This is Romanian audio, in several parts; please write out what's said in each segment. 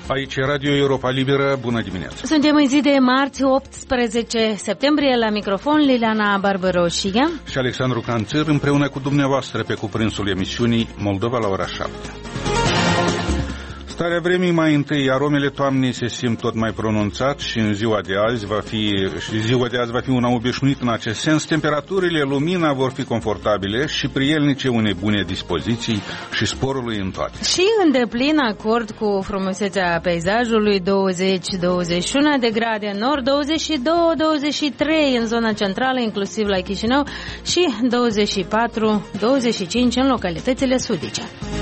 Aici e Radio Europa Liberă, bună dimineața! Suntem în zi de marți, 18 septembrie, la microfon Liliana Barbaroșia și Alexandru Canțir, împreună cu dumneavoastră pe cuprinsul emisiunii Moldova la ora 7. Starea vremii mai întâi, aromele toamnei se simt tot mai pronunțat și ziua de azi va fi una obișnuită în acest sens. Temperaturile, lumina vor fi confortabile și prielnice unei bune dispoziții și sporului în toate. Și în deplin acord cu frumusețea peisajului, 20-21 de grade în nord, 22-23 în zona centrală, inclusiv la Chișinău, și 24-25 în localitățile sudice.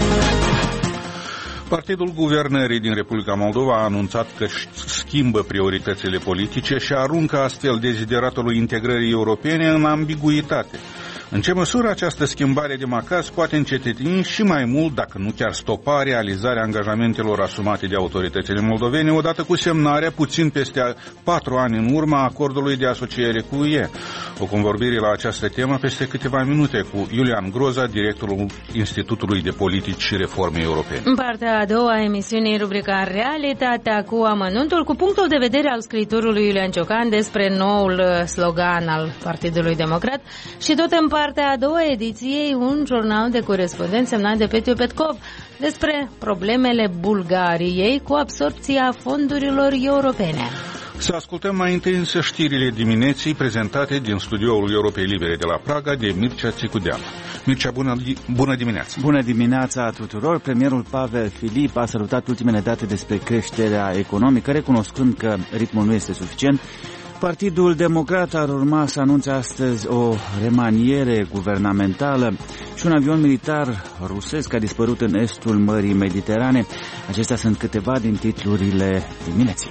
Partidul Guvernării din Republica Moldova a anunțat că schimbă prioritățile politice și aruncă astfel dezideratul integrării europene în ambiguitate. În ce măsură această schimbare de macaz poate încetini și mai mult, dacă nu chiar stopa, realizarea angajamentelor asumate de autoritățile moldovene, odată cu semnarea, puțin peste 4 ani în urmă, a acordului de asociere cu UE. O convorbire la această temă peste câteva minute cu Iulian Groza, directorul Institutului de Politici și Reforme Europene. În partea a doua a emisiunii, rubrica Realitatea cu amănuntul, cu punctul de vedere al scriitorului Iulian Ciocan despre noul slogan al Partidului Democrat, și tot în partea a doua ediției, un jurnal de corespondent semnat de Petiu Petkov despre problemele Bulgariei cu absorbția fondurilor europene. Să ascultăm mai întâi însă știrile dimineții prezentate din studioul Europei Libere de la Praga de Mircea Țicudean. Mircea, bună dimineața! Bună dimineața tuturor! Premierul Pavel Filip a salutat ultimele date despre creșterea economică, recunoscând că ritmul nu este suficient. Partidul Democrat ar urma să anunțe astăzi o remaniere guvernamentală și un avion militar rusesc a dispărut în estul Mării Mediterane. Acestea sunt câteva din titlurile dimineții.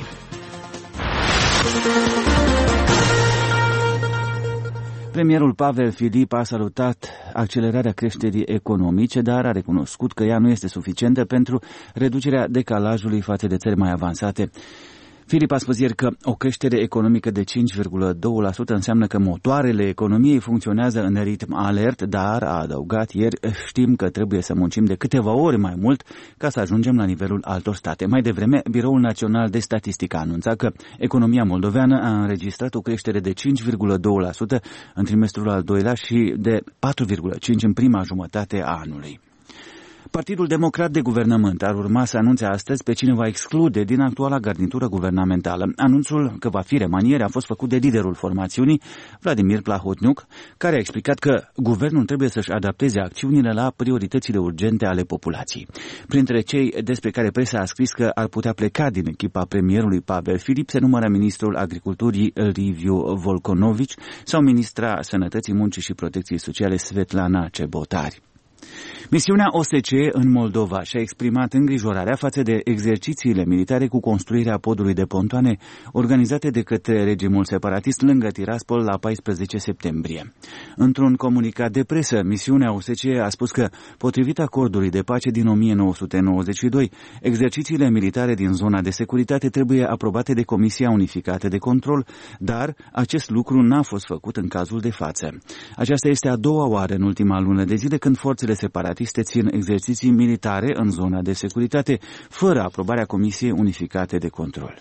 Premierul Pavel Filip a salutat accelerarea creșterii economice, dar a recunoscut că ea nu este suficientă pentru reducerea decalajului față de țări mai avansate. Filip a spus ieri că o creștere economică de 5,2% înseamnă că motoarele economiei funcționează în ritm alert, dar a adăugat ieri, știm că trebuie să muncim de câteva ori mai mult ca să ajungem la nivelul altor state. Mai devreme, Biroul Național de Statistică a anunțat că economia moldoveană a înregistrat o creștere de 5,2% în trimestrul al doilea și de 4,5% în prima jumătate a anului. Partidul Democrat de Guvernământ ar urma să anunțe astăzi pe cine va exclude din actuala garnitură guvernamentală. Anunțul că va fi remaniere a fost făcut de liderul formațiunii, Vladimir Plahotniuc, care a explicat că guvernul trebuie să-și adapteze acțiunile la prioritățile urgente ale populației. Printre cei despre care presa a scris că ar putea pleca din echipa premierului Pavel Filip se numără ministrul agriculturii Liviu Volconovici sau ministra Sănătății, Muncii și Protecției Sociale Svetlana Cebotari. Misiunea OSCE în Moldova și-a exprimat îngrijorarea față de exercițiile militare cu construirea podului de pontoane organizate de către regimul separatist lângă Tiraspol la 14 septembrie. Într-un comunicat de presă, misiunea OSCE a spus că, potrivit acordului de pace din 1992, exercițiile militare din zona de securitate trebuie aprobate de Comisia Unificată de Control, dar acest lucru n-a fost făcut în cazul de față. Aceasta este a doua oară în ultima lună de zile când forțele separatiste țin exerciții militare în zona de securitate, fără aprobarea Comisiei Unificate de Control.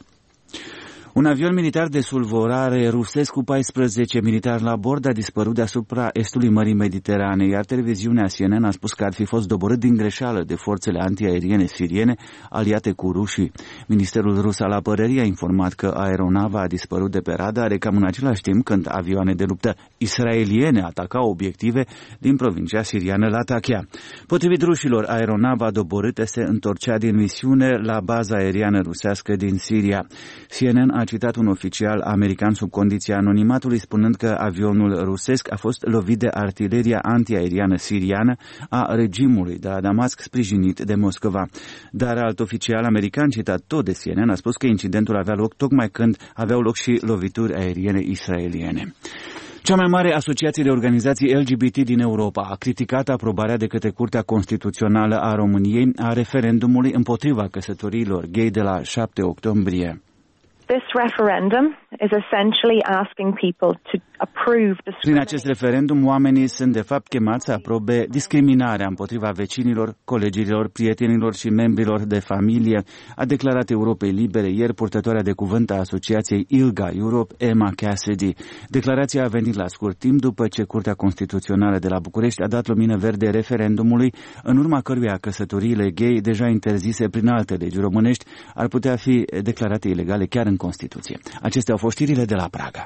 Un avion militar de sulvorare rusesc cu 14 militari la bord a dispărut deasupra estului Mării Mediterane, iar televiziunea CNN a spus că ar fi fost doborât din greșeală de forțele antiaeriene siriene aliate cu rușii. Ministerul rus al apărării a informat că aeronava a dispărut de pe radare cam în același timp când avioane de luptă israeliene atacau obiective din provincia siriană Latakia. Potrivit rușilor, aeronava doborâtă se întorcea din misiune la baza aeriană rusească din Siria. CNN a citat un oficial american sub condiția anonimatului spunând că avionul rusesc a fost lovit de artileria antiaeriană siriană a regimului de la Damasc, sprijinit de Moscova. Dar alt oficial american citat tot de CNN a spus că incidentul avea loc tocmai când aveau loc și lovituri aeriene israeliene. Cea mai mare asociație de organizații LGBT din Europa a criticat aprobarea de către Curtea Constituțională a României a referendumului împotriva căsătoriilor gay de la 7 octombrie. This referendum is essentially asking people to approve Prin acest referendum, oamenii sunt de fapt chemați să aprobe discriminarea împotriva vecinilor, colegilor, prietenilor și membrilor de familie, a declarat Europei Libere ieri purtătoarea de cuvânt a Asociației ILGA Europe, Emma Cassidy. Declarația a venit la scurt timp după ce Curtea Constituțională de la București a dat lumină verde referendumului, în urma căruia căsătoriile gay, deja interzise prin alte legi românești, ar putea fi declarate ilegale chiar în Constituție. Acestea au fost știrile de la Praga.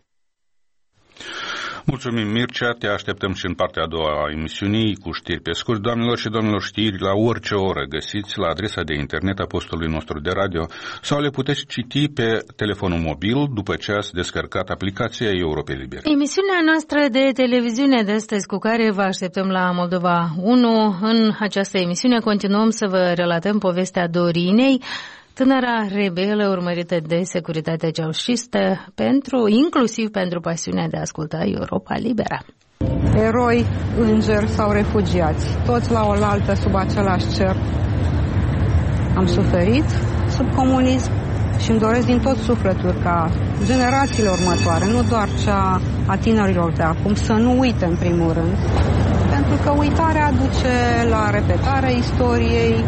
Mulțumim, Mircea, te așteptăm și în partea a doua a emisiunii cu știri pe scurt. Doamnelor și domnilor, știri la orice oră găsiți la adresa de internet a postului nostru de radio sau le puteți citi pe telefonul mobil după ce ați descărcat aplicația Europei Libere. Emisiunea noastră de televiziune de astăzi, cu care vă așteptăm la Moldova 1. În această emisiune continuăm să vă relatăm povestea Dorinei, tânăra rebelă urmărită de securitatea ceaușistă, inclusiv pentru pasiunea de a asculta Europa Liberă. Eroi, îngeri sau refugiați, toți la oaltă sub același cer. Am suferit sub comunism și îmi doresc din tot sufletul ca generațiile următoare, nu doar cea a tinerilor de acum, să nu uite în primul rând, pentru că uitarea duce la repetarea istoriei.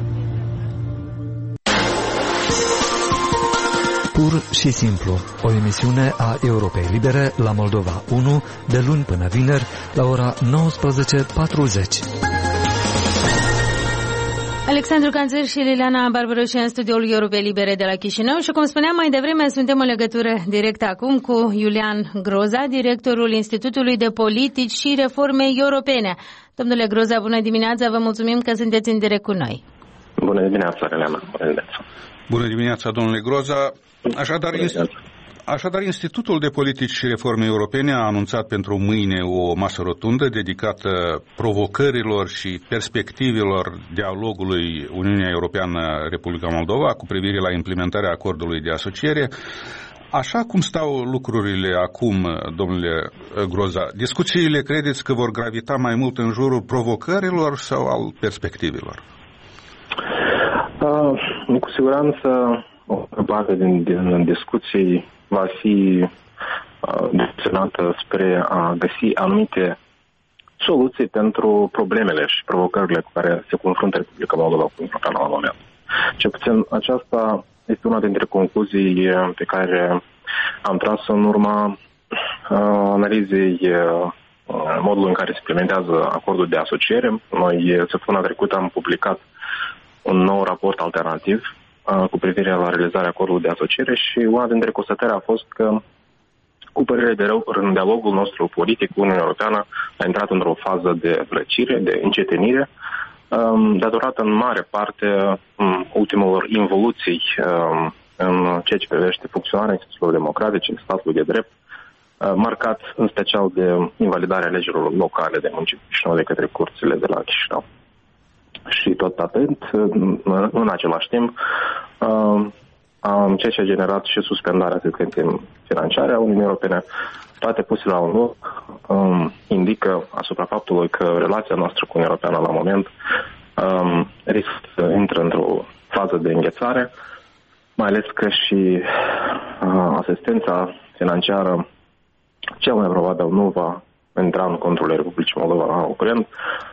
Pur și simplu, o emisiune a Europei Libere la Moldova 1, de luni până vineri, la ora 19:40. Alexandru Canțăr și Liliana Barbaroș în studioul Europei Libere de la Chișinău și, cum spuneam mai devreme, suntem în legătură directă acum cu Iulian Groza, directorul Institutului de Politici și Reforme Europene. Domnule Groza, bună dimineața, vă mulțumim că sunteți în direct cu noi. Bună dimineața, Liliana. Bună dimineața. Bună dimineața, domnule Groza. Așadar, Institutul de Politici și Reforme Europene a anunțat pentru mâine o masă rotundă dedicată provocărilor și perspectivelor dialogului Uniunea Europeană-Republica Moldova cu privire la implementarea acordului de asociere. Așa cum stau lucrurile acum, domnule Groza, discuțiile credeți că vor gravita mai mult în jurul provocărilor sau al perspectivelor? Cu siguranță o parte din discuții va fi direcționată spre a găsi anumite soluții pentru problemele și provocările cu care se confruntă Republica Moldova cu Europeană la moment. Cel puțin aceasta este una dintre concluzii pe care am tras în urma analizei modul în care se implementează acordul de asociere. Noi săptămâna trecută am publicat un nou raport alternativ cu privire la realizarea acordului de asociere și una dintre constatări a fost că, cu părere de rău, în dialogul nostru politic, Uniunea Europeană a intrat într-o fază de răcire, de încetinire, datorată în mare parte ultimelor involuții în ceea ce privește funcționarea instituțiilor democratice, statului de drept, marcat în special de invalidarea legilor locale de municipiu Chișinău de către curțile de la Chișinău. Și tot atent, în același timp, ceea ce a generat și suspendarea asistenței financiare a Uniunii Europene, toate puse la un loc, indică asupra faptului că relația noastră cu Uniunea Europeană la moment riscă să intre într-o fază de înghețare, mai ales că și asistența financiară cel mai probabil nu va intra în controlul Republicii Moldova la curent,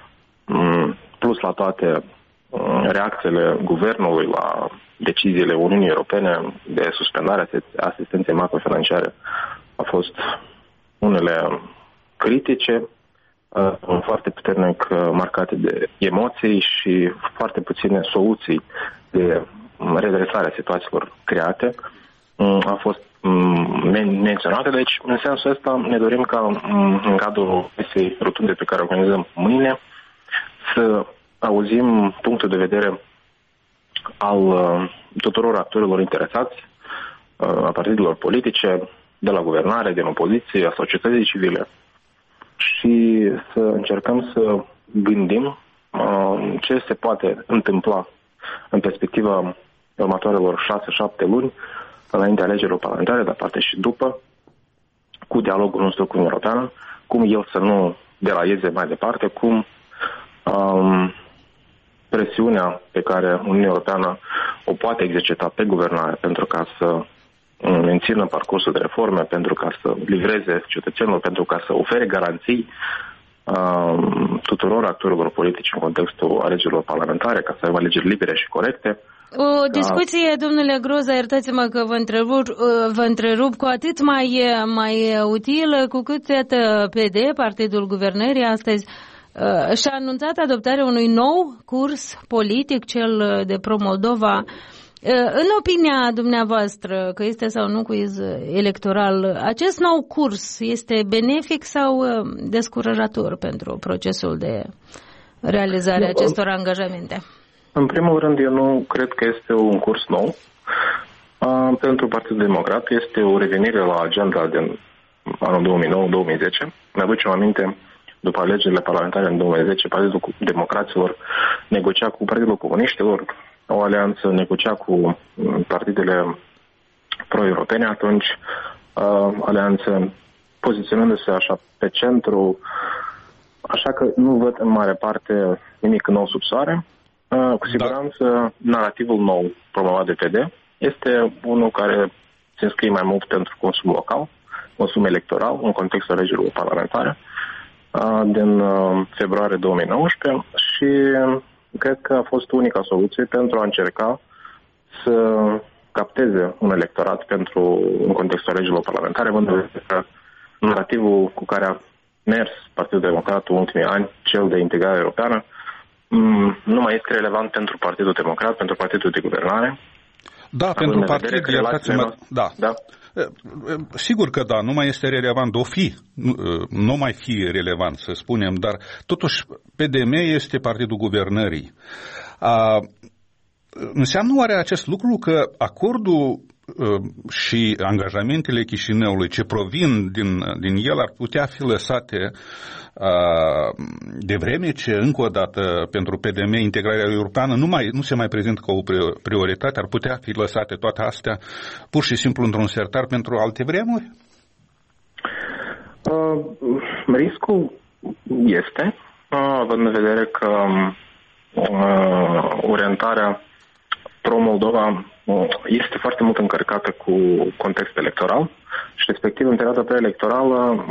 plus la toate reacțiile guvernului la deciziile Uniunii Europene de suspendare a asistenței macrofinanciare au fost unele critice, foarte puternic marcate de emoții și foarte puține soluții de redresare a situațiilor create. A fost menționate, deci în sensul ăsta ne dorim ca în cadrul acestei rotunde pe care o organizăm mâine să auzim punctul de vedere al tuturor actorilor interesați, a partidelor politice, de la guvernare, din opoziție, a societății civile și să încercăm să gândim ce se poate întâmpla în perspectiva următoarelor 6-7 luni înainte alegerilor parlamentare, dar poate și după, cu dialogul nostru cu Uniunea Europeană, cum el să nu deraieze mai departe, cum presiunea pe care Uniunea Europeană o poate exercita pe guvernare pentru ca să mențină parcursul de reforme, pentru ca să livreze cetățenilor, pentru ca să ofere garanții tuturor actorilor politici în contextul alegerilor parlamentare, ca să aibă alegeri libere și corecte. O discuție, domnule Groza, iertați-mă că vă întrerup, cu atât mai utilă cu cât PD, Partidul Guvernării, astăzi și-a anunțat adoptarea unui nou curs politic, cel de pro-Moldova. În opinia dumneavoastră, că este sau nu quiz electoral, acest nou curs este benefic sau descurajator pentru procesul de realizare a acestor angajamente? În primul rând, eu nu cred că este un curs nou. Pentru Partidul Democrat este o revenire la agenda din anul 2009-2010. Ne aducem aminte, după alegerile parlamentare în 2010, Partidul Democraților negocia cu Partidul Comuniștilor, o alianță negocia cu partidele pro-europene atunci, alianță poziționându-se așa pe centru, așa că nu văd în mare parte nimic nou sub soare. Cu siguranță, narativul nou promovat de PD este unul care se înscrie mai mult pentru consum local, consum electoral, în contextul alegerilor parlamentare din februarie 2019 și cred că a fost unica soluție pentru a încerca să capteze un electorat în contextul alegerilor parlamentare, având în vedere că narativul cu care a mers Partidul Democrat în ultimii ani, cel de integrare europeană, nu mai este relevant pentru Partidul Democrat, pentru Partidul de Guvernare. Da, pentru partid, da. Sigur că da, nu mai este relevant, nu mai fi relevant, să spunem, dar totuși PDM este Partidul Guvernării. Înseamnă oare acest lucru că acordul și angajamentele Chișinăului ce provin din el ar putea fi lăsate de vreme ce, încă o dată, pentru PDM integrarea europeană nu se mai prezintă ca o prioritate, ar putea fi lăsate toate astea pur și simplu într-un sertar pentru alte vremuri? Riscul este, având în vedere că orientarea pro-Moldova este foarte mult încărcată cu context electoral și respectiv în perioada preelectorală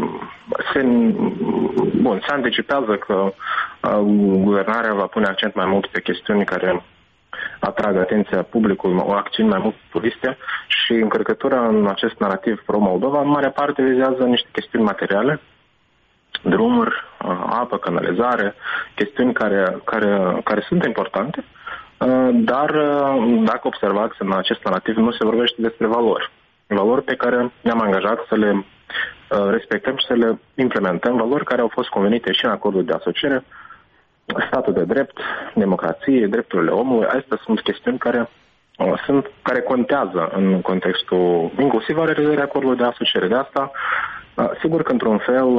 se anticipează că guvernarea va pune accent mai mult pe chestiuni care atrag atenția publicului, o acțiuni mai mult populiste și încărcătura în acest narativ pro-Moldova în mare parte vizează niște chestiuni materiale, drumuri, apă, canalizare, chestiuni care sunt importante. Dar dacă observați în acest narativ nu se vorbește despre valori pe care ne-am angajat să le respectăm și să le implementăm, valori care au fost convenite și în acordul de asociere, statul de drept, democrație, drepturile omului. Astea sunt chestiuni care contează în contextul inclusiv al realizării acordului de asociere. De asta, sigur că într-un fel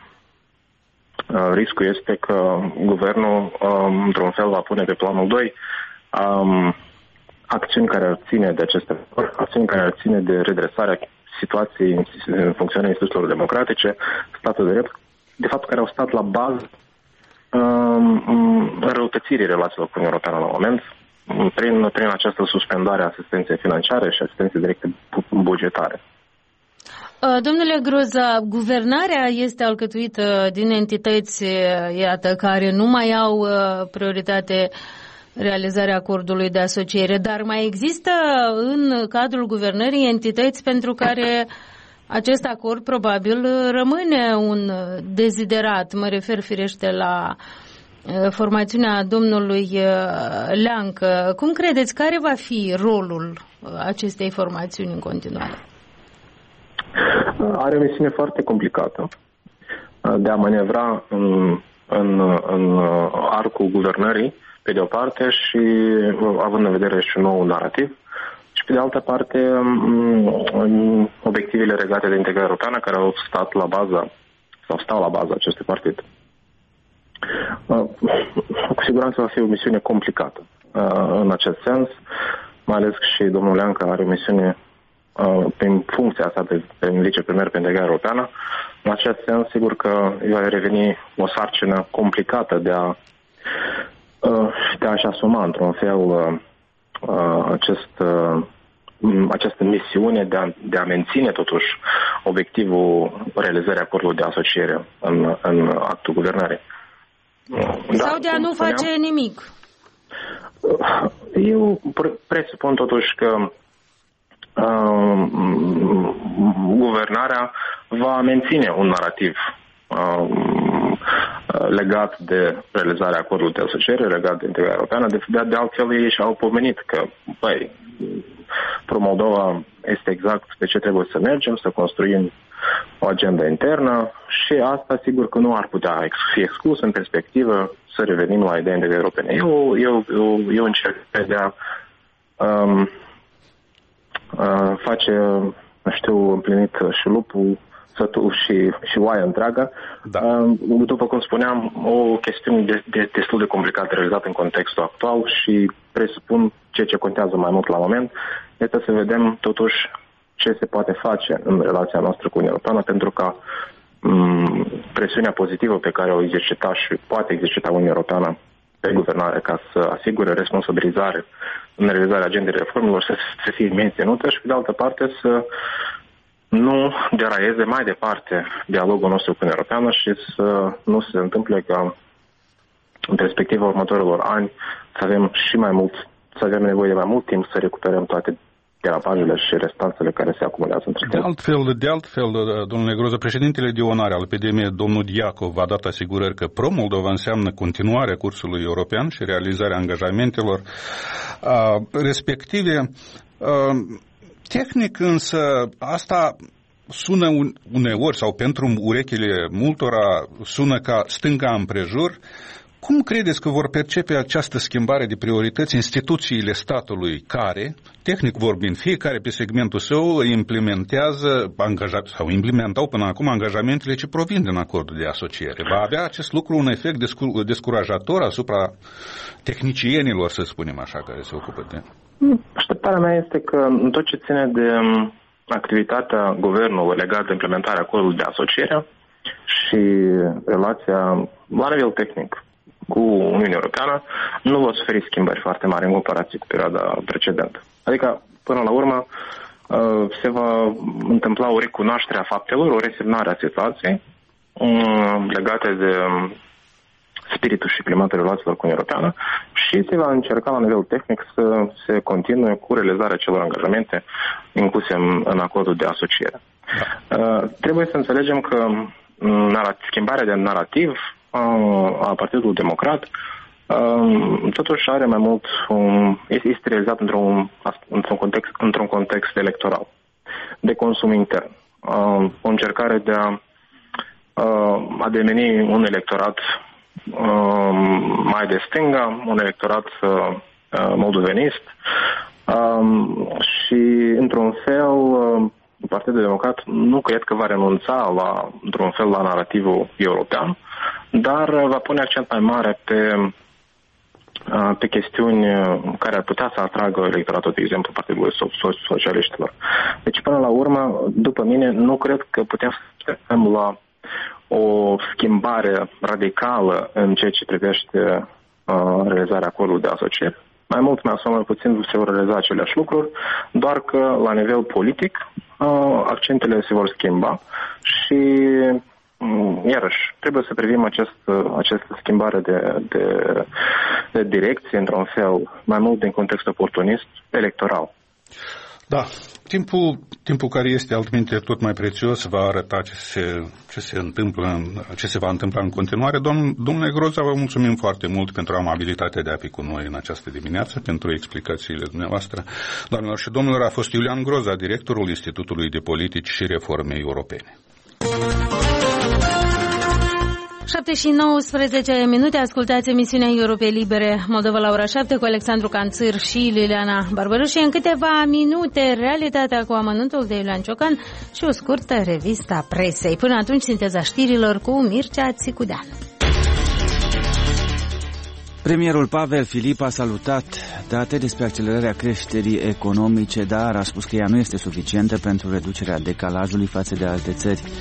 riscul este că guvernul într-un fel va pune pe planul 2 acțiuni care ar ține de aceste acțiuni care ar ține de redresarea situației în funcționarea instituțiilor democratice, statul de drept, de fapt care au stat la bază înrăutățirii relațiilor cu Uniunea Europeană la moment, prin această suspendare a asistenței financiare și asistenței directe bugetare. Domnule Groza, guvernarea este alcătuită din entități, iată, care nu mai au prioritate realizarea acordului de asociere, dar mai există în cadrul guvernării entități pentru care acest acord probabil rămâne un deziderat. Mă refer firește la formațiunea domnului Leancă. Cum credeți, care va fi rolul acestei formațiuni în continuare? Are o misiune foarte complicată de a manevra în arcul guvernării, pe de o parte, și având în vedere și un nou narativ, și pe de altă parte obiectivele legate de integrarea europeană care au stat la baza sau stau la baza acestui partid. Cu siguranță va fi o misiune complicată în acest sens, mai ales că și domnul Leancă are o misiune prin funcția asta de vicepremier pe integrarea europeană. În acest sens, sigur că va reveni o sarcină complicată de a-și asuma într-un fel acest această misiune de a menține totuși obiectivul realizării acordului de asociere în actul guvernării. Sau de a nu face nimic? Eu presupun totuși că guvernarea va menține un narativ legat de realizarea acordului de asociere, legat de integrarea europeană. De altfel, ei și-au pomenit că, Pro-Moldova este exact pe ce trebuie să mergem, să construim o agenda internă și asta, sigur că nu ar putea fi exclus în perspectivă să revenim la ideea integrării europene. Eu încerc de a face, împlinit și lupul, sătul și oaia întreagă. Da. După cum spuneam, o chestiune destul de complicată realizată în contextul actual și presupun ceea ce contează mai mult la moment este să vedem totuși ce se poate face în relația noastră cu Uniunea Europeană pentru ca presiunea pozitivă pe care o exercita și poate exercita Uniunea Europeană pe guvernare ca să asigure responsabilizare în realizarea agendei reformelor să fie menținută și pe de altă parte să nu deraieze mai departe dialogul nostru cu Uniunea Europeană și să nu se întâmple ca în perspectiva următorilor ani să avem și mai mult, să avem nevoie de mai mult timp să recuperăm toate derapajele și restanțele care se acumulează între timp. De altfel, domnule Groza, președintele de onoare al PDM, domnul Diacov, a dat asigurări că Pro-Moldova înseamnă continuarea cursului european și realizarea angajamentelor respective. Tehnic însă asta sună uneori sau pentru urechile multora sună ca stânga împrejur. Cum credeți că vor percepe această schimbare de priorități instituțiile statului care, tehnic vorbind, fiecare pe segmentul său implementează sau implementau până acum angajamentele ce provin din acordul de asociere? Va avea acest lucru un efect descurajator asupra tehnicienilor, să spunem așa, care se ocupă de... Așteptarea mea este că în tot ce ține de activitatea guvernului legată de implementarea acordului de asociere și relația la nivel tehnic cu Uniunea Europeană, nu vor suferi schimbări foarte mari în comparație cu perioada precedentă. Adică, până la urmă, se va întâmpla o recunoaștere a faptelor, o resemnare a situației legate de spiritul și climatul relațiilor cu Uniunea Europeană și se va încerca la nivel tehnic să se continue cu realizarea celor angajamente incluse în acordul de asociere. Trebuie să înțelegem că schimbarea de narativ a Partidului Democrat totuși are mai mult este realizat într-un context electoral de consum intern. O încercare de a deveni un electorat mai de stânga, un electorat moldovenist și într-un fel Partidul Democrat nu cred că va renunța într-un fel la narativul european, dar va pune accent mai mare pe chestiuni care ar putea să atragă electoratul, de exemplu, Partidului Socialiștilor. Deci, până la urmă, după mine, nu cred că putem să așteptăm la o schimbare radicală în ceea ce privește realizarea acordului de asociere. Mai mult sau mai puțin se vor realiza aceleași lucruri, doar că la nivel politic accentele se vor schimba și iarăși trebuie să privim această schimbare de direcție într-un fel mai mult din context oportunist electoral. Da, timpul care este altminte tot mai prețios va arăta ce se va întâmpla în continuare. Domnule Groza, vă mulțumim foarte mult pentru amabilitatea de a fi cu noi în această dimineață, pentru explicațiile dumneavoastră. Doamnelor și domnilor, a fost Iulian Groza, directorul Institutului de Politici și Reforme Europene. 7 și 19 minute, ascultați emisiunea Europei Libere Moldova la ora 7 cu Alexandru Canțir și Liliana Barbaru și în câteva minute realitatea cu amănuntul de Iulian Ciocan și o scurtă revista presei. Până atunci, sinteza știrilor cu Mircea Țicudean. Premierul Pavel Filip a salutat date despre accelerarea creșterii economice, dar a spus că ea nu este suficientă pentru reducerea decalajului față de alte țări.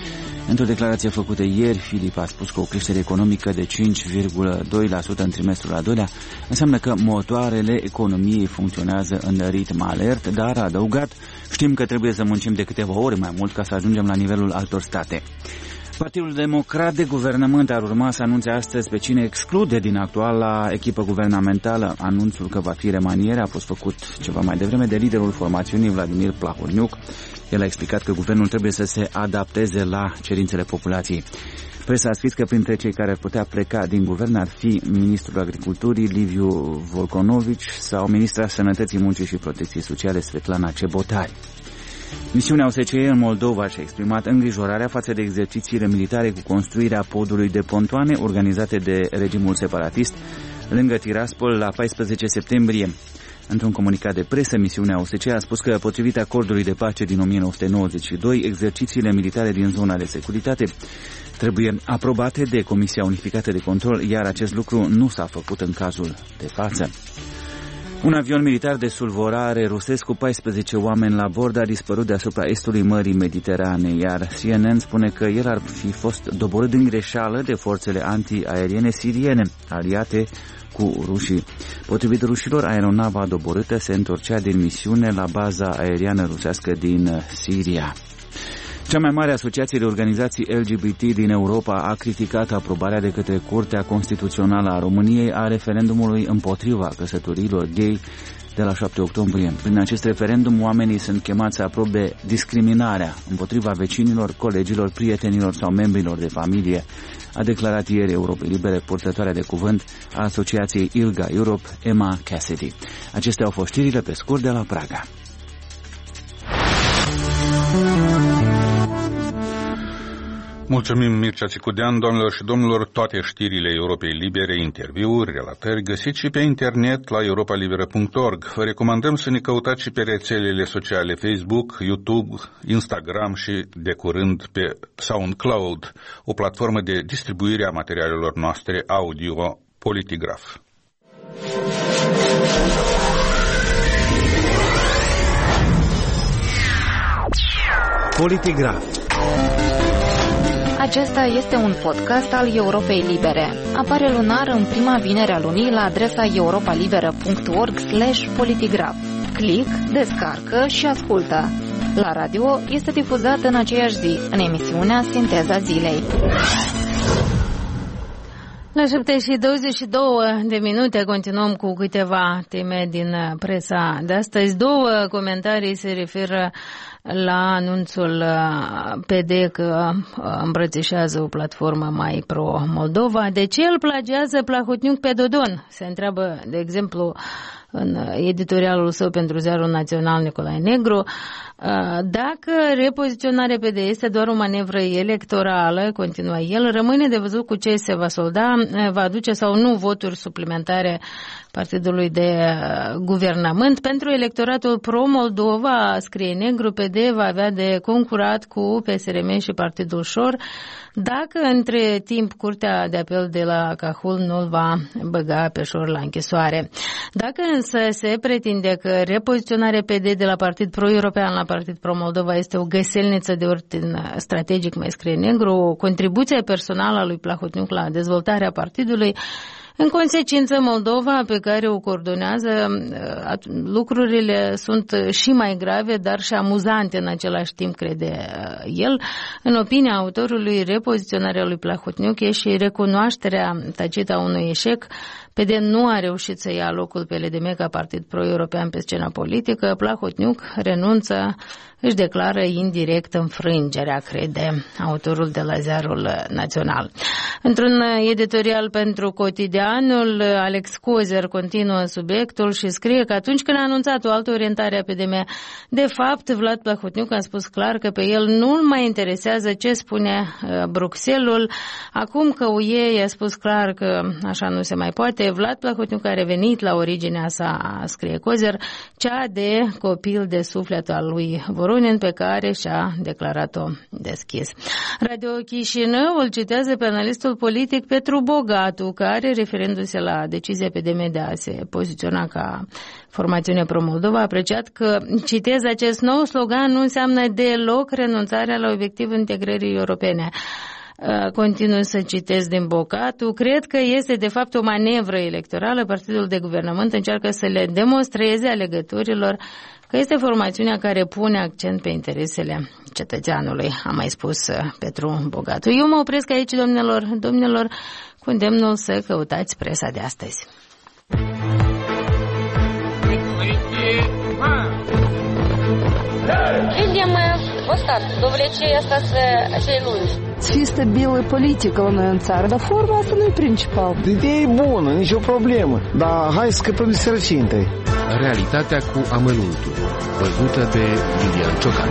Într-o declarație făcută ieri, Filip a spus că o creștere economică de 5,2% în trimestrul al doilea înseamnă că motoarele economiei funcționează în ritm alert, dar a adăugat: știm că trebuie să muncim de câteva ori mai mult ca să ajungem la nivelul altor state. Partidul Democrat de Guvernământ ar urma să anunțe astăzi pe cine exclude din actuala echipă guvernamentală. Anunțul că va fi remaniere a fost făcut ceva mai devreme de liderul formațiunii, Vladimir Plahotniuc. El a explicat că guvernul trebuie să se adapteze la cerințele populației. Presa a scris că printre cei care ar putea pleca din guvern ar fi ministrul agriculturii Liviu Volconovici sau ministra Sănătății, Muncii și Protecției Sociale Svetlana Cebotari. Misiunea OSCE în Moldova și-a exprimat îngrijorarea față de exercițiile militare cu construirea podului de pontoane organizate de regimul separatist lângă Tiraspol la 14 septembrie. Într-un comunicat de presă, misiunea OSCE a spus că, potrivit acordului de pace din 1992, exercițiile militare din zona de securitate trebuie aprobate de Comisia Unificată de Control, iar acest lucru nu s-a făcut în cazul de față. Un avion militar de sulvorare rusesc cu 14 oameni la bord a dispărut deasupra estului Mării Mediterane, iar CNN spune că el ar fi fost doborât din greșeală de forțele antiaeriene siriene, aliate cu rușii. Potrivit rușilor, aeronava doborâtă se întorcea din misiune la baza aeriană rusească din Siria. Cea mai mare asociație de organizații LGBT din Europa a criticat aprobarea de către Curtea Constituțională a României a referendumului împotriva căsătoriilor gay de la 7 octombrie. Prin acest referendum, oamenii sunt chemați să aprobe discriminarea împotriva vecinilor, colegilor, prietenilor sau membrilor de familie, a declarat ieri Europei Libere purtătoarea de cuvânt a asociației ILGA Europe, Emma Cassidy. Acestea au fost știrile pe scurt de la Praga. Mulțumim, Mircea Țicudean. Doamnelor și domnilor, toate știrile Europei Libere, interviuri, relatări, găsiți și pe internet la europalibera.org. Vă recomandăm să ne căutați și pe rețelele sociale Facebook, YouTube, Instagram și, de curând, pe SoundCloud, o platformă de distribuire a materialelor noastre audio Politigraf. Politigraf. Acesta este un podcast al Europei Libere. Apare lunar în prima vinere a lunii la adresa europalibera.org/politigraf. Click, descarcă și ascultă. La radio este difuzat în aceeași zi, în emisiunea Sinteza Zilei. La 7:22 de minute continuăm cu câteva teme din presa de astăzi. Două comentarii se referă la anunțul PD că îmbrățișează o platformă mai pro-Moldova. De ce îl plagiază Plahotniuc pe Dodon? Se întreabă, de exemplu, în editorialul său pentru Ziarul Național Nicolae Negru. Dacă repoziționarea PD este doar o manevră electorală, continuă el, rămâne de văzut cu ce se va solda, va aduce sau nu voturi suplimentare partidului de guvernământ. Pentru electoratul pro-Moldova, scrie Negru, PD va avea de concurat cu PSRM și Partidul Șor, dacă între timp Curtea de Apel de la Cahul nu-l va băga pe Șor la închisoare. Dacă însă se pretinde că repoziționarea PD de la Partid Pro-European la Partid Pro-Moldova este o găselniță de ordin strategic, mai scrie Negru, contribuția personală a lui Plahotniuc la dezvoltarea partidului, în consecință, Moldova, pe care o coordonează, lucrurile sunt și mai grave, dar și amuzante în același timp, crede el. În opinia autorului, repoziționarea lui Plahotniuc e și recunoașterea tacită a unui eșec. PD nu a reușit să ia locul pe LDM ca partid pro-european pe scena politică. Plahotniuc renunță, își declară indirect înfrângerea, crede autorul de la Ziarul Național. Într-un editorial pentru Cotidianul, Alex Cozer continuă subiectul și scrie că atunci când a anunțat o altă orientare a PDM, de fapt, Vlad Plahotniuc a spus clar că pe el nu îl mai interesează ce spune Bruxelles-ul. Acum că UE i-a spus clar că așa nu se mai poate, Vlad Plahotniuc a revenit la originea sa, scrie Cozer, cea de copil de suflet al lui Vorocea, Voronin, pe care și-a declarat-o deschis. Radio Chișinău îl citează pe analistul politic Petru Bogatu, care, referindu-se la decizia PDM de a se poziționa ca formațiune pro-Moldova, a apreciat că, citez, acest nou slogan nu înseamnă deloc renunțarea la obiectivul integrării europene. Continui să citesc din Bogatu. Cred că este de fapt o manevră electorală. Partidul de guvernământ încearcă să le demonstreze alegătorilor că este formațiunea care pune accent pe interesele cetățeanului, a mai spus Petru Bogatu. Eu mă opresc aici, domnilor, cu îndemnul să căutați presa de astăzi. Видим мы вот так, до влечения остаться цей lungi. Fi stabilă politică la noi în țară, dar forma asta nu e principal. Ideea e bună, nicio problemă, dar hai să scăpăm de sărăcie întâi. Realitatea cu amănuntul, văzută de Lilian Ciocan.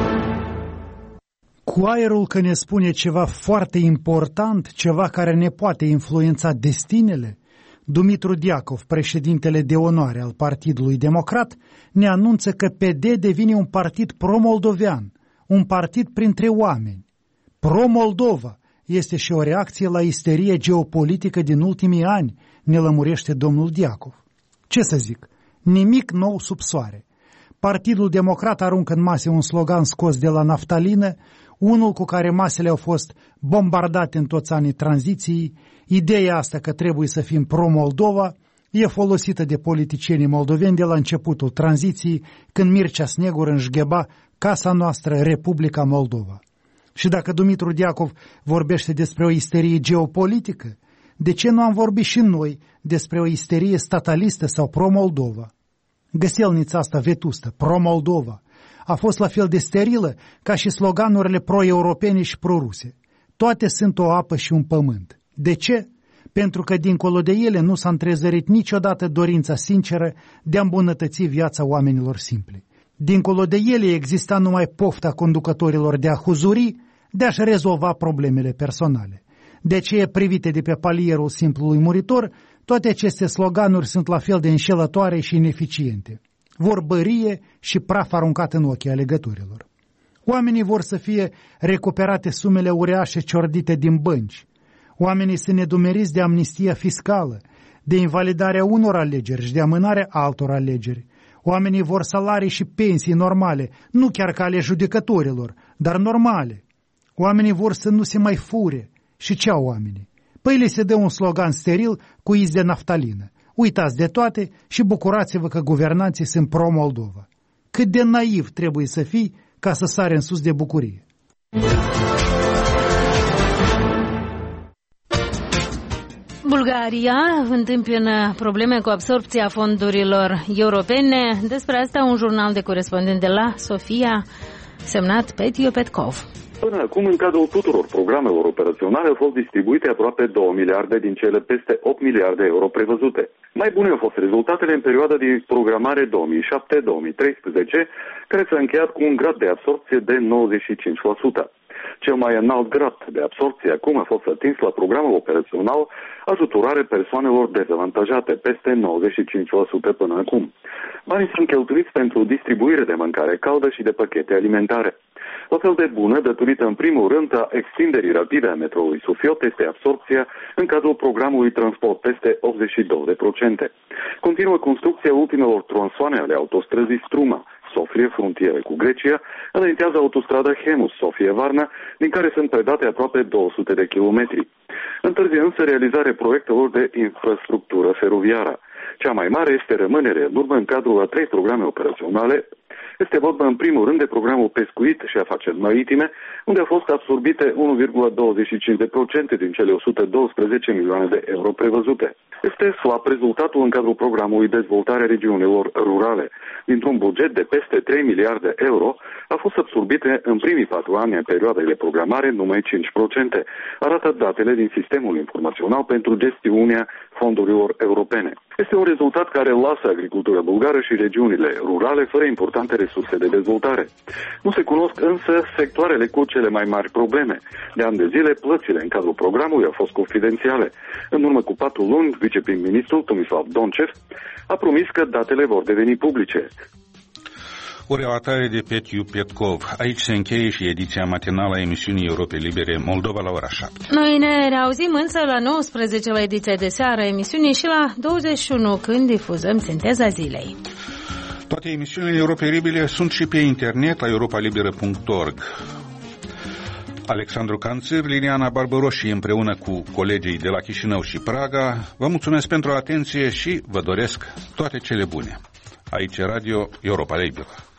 Cu aerul că ne spune ceva foarte important, ceva care ne poate influența destinele, Dumitru Diacov, președintele de onoare al Partidului Democrat, ne anunță că PD devine un partid pro-moldovean, un partid printre oameni. Pro-Moldova este și o reacție la isterie geopolitică din ultimii ani, ne lămurește domnul Diacov. Ce să zic, nimic nou sub soare. Partidul Democrat aruncă în mase un slogan scos de la naftalină, unul cu care masele au fost bombardate în toți anii tranziției. Ideea asta că trebuie să fim pro-Moldova e folosită de politicienii moldoveni de la începutul tranziției, când Mircea Snegur înșgheba casa noastră, Republica Moldova. Și dacă Dumitru Diacov vorbește despre o isterie geopolitică, de ce nu am vorbit și noi despre o isterie statalistă sau pro-Moldova? Găselnița asta vetustă, pro-Moldova, a fost la fel de sterilă ca și sloganurile pro-europene și pro-ruse. Toate sunt o apă și un pământ. De ce? Pentru că dincolo de ele nu s-a întrezărit niciodată dorința sinceră de a îmbunătăți viața oamenilor simpli. Dincolo de ele exista numai pofta conducătorilor de a huzuri, de a-și rezolva problemele personale. De aceea, privite de pe palierul simplului muritor, toate aceste sloganuri sunt la fel de înșelătoare și ineficiente. Vorbărie și praf aruncat în ochii alegătorilor. Oamenii vor să fie recuperate sumele uriașe ciordite din bănci. Oamenii sunt nedumeriți de amnistia fiscală, de invalidarea unor alegeri și de amânarea altor alegeri. Oamenii vor salarii și pensii normale, nu chiar ca ale judecătorilor, dar normale. Oamenii vor să nu se mai fure. Și ce au oamenii? Păi le se dă un slogan steril cu iz de naftalină. Uitați de toate și bucurați-vă că guvernanții sunt pro-Moldova. Cât de naiv trebuie să fii ca să sari în sus de bucurie. Bulgaria întâmpină probleme cu absorbția fondurilor europene. Despre asta un jurnal de corespondent de la Sofia, semnat Petio Petkov. Până acum, în cadrul tuturor programelor operaționale au fost distribuite aproape 2 miliarde din cele peste 8 miliarde euro prevăzute. Mai bune au fost rezultatele în perioada de programare 2007-2013, care s-a încheiat cu un grad de absorpție de 95%. Cel mai înalt grad de absorpție acum a fost atins la programul operațional ajutorare persoanelor dezavantajate, peste 95% până acum. Banii sunt cheltuiți pentru distribuire de mâncare caldă și de pachete alimentare. La fel de bună, datorită în primul rând a extinderii rapide a metroului Sufiot, este absorpția în cadrul programului transport, peste 82%. Continuă construcția ultimelor tronsoane ale autostrăzii Struma, Sofie, frontieră cu Grecia, înaintează autostrada Hemus, Sofie-Varna, din care sunt predate aproape 200 de kilometri. Întârzie însă realizarea proiectelor de infrastructură feroviară. Cea mai mare este rămânere în urmă în cadrul a 3 programe operaționale. Este vorba în primul rând de programul pescuit și afaceri maritime, unde au fost absorbite 1,25% din cele 112 milioane de euro prevăzute. Este slab rezultatul în cadrul programului dezvoltare regiunilor rurale. Dintr-un buget de peste 3 miliarde euro, a fost absorbite în primii 4 ani în perioada de programare numai 5%, arată datele din sistemul informațional pentru gestiunea fondurilor europene. Este un rezultat care lasă agricultura bulgară și regiunile rurale fără importante resurse de dezvoltare. Nu se cunosc însă sectoarele cu cele mai mari probleme. De ani de zile, plățile în cadrul programului au fost confidențiale. În urmă cu 4 luni, viceprim-ministrul Tomislav Doncev a promis că datele vor deveni publice. O relatare de Petiu Petkov. Aici se încheie și ediția matinală a emisiunii Europe Libere Moldova la ora 7. Noi ne reauzim însă la 19 la ediția de seară a emisiunii și la 21 când difuzăm Sinteza Zilei. Toate emisiunile Europe Libere sunt și pe internet la europalibera.org. Alexandru Canțir, Liliana Barbăroși împreună cu colegii de la Chișinău și Praga vă mulțumesc pentru atenție și vă doresc toate cele bune. Aici Radio Europa Liberă.